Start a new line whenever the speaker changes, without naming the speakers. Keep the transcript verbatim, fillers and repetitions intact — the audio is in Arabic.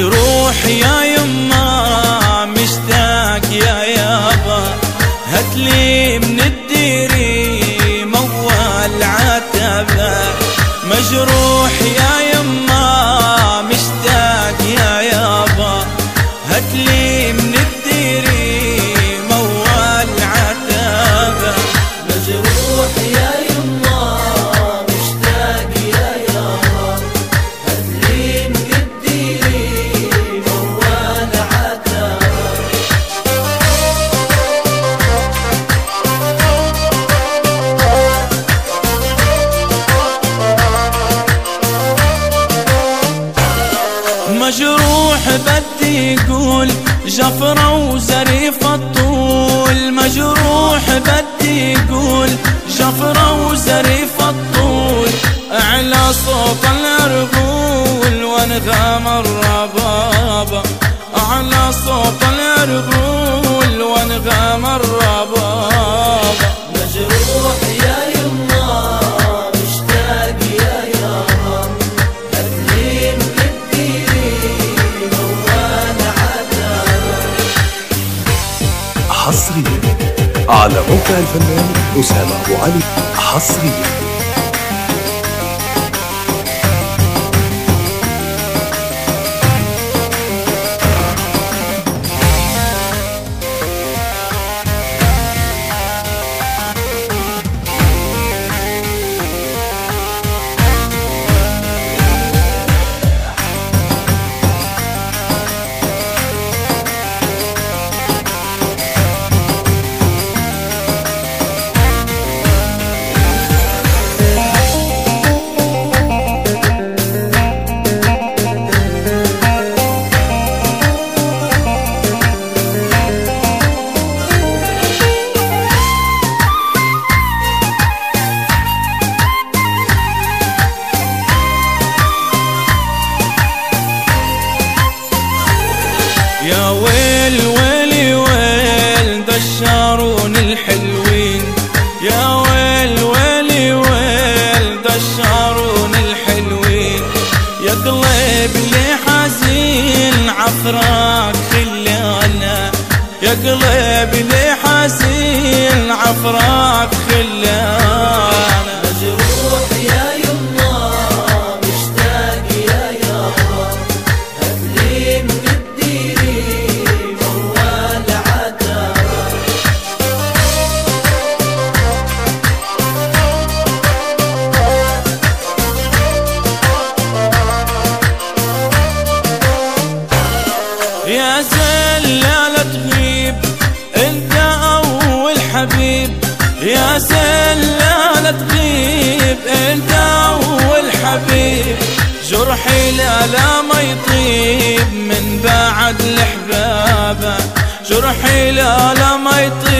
مجروح يا يما مشتاق يا يابا، هاتلي من الديري موال عتبة. مجروح يا يما مشتاق يا يابا، هاتلي من الديري موال عتبة.
مجروح يا يما مشتاق يا يابا، هاتلي من الديري موال عتبة.
مجروح بدي يقول جفرة وزريف الطول، مجروح بدي يقول جفرة وزريف الطول. أعلى صوت الأرغول وانغام الربابة، أعلى صوت الأرغول وانغام الربابة.
مجروح يا يما مشتاق يا يابا، هاتلي من الديري موال عتبة.
حصريا على موقع الفنان أسامة أبو علي. حصريا
يا ويل ويلي ويل دشارون الحلوين، يا ويل ويلي ويل دشارون الحلوين. يا قلب لي حزين عفراك خلانا، يا قلب لي حزين عفراك خلانا.
مجروح يا يما مشتاق يا يابا، هاتلي من الديري موال عتبة.
يا زلالة تغيب انت اول حبيب، يا زلالة تغيب انت اول حبيب. جرحي لا لا ما يطيب من بعد الحبابة، جرحي لا لا ما يطيب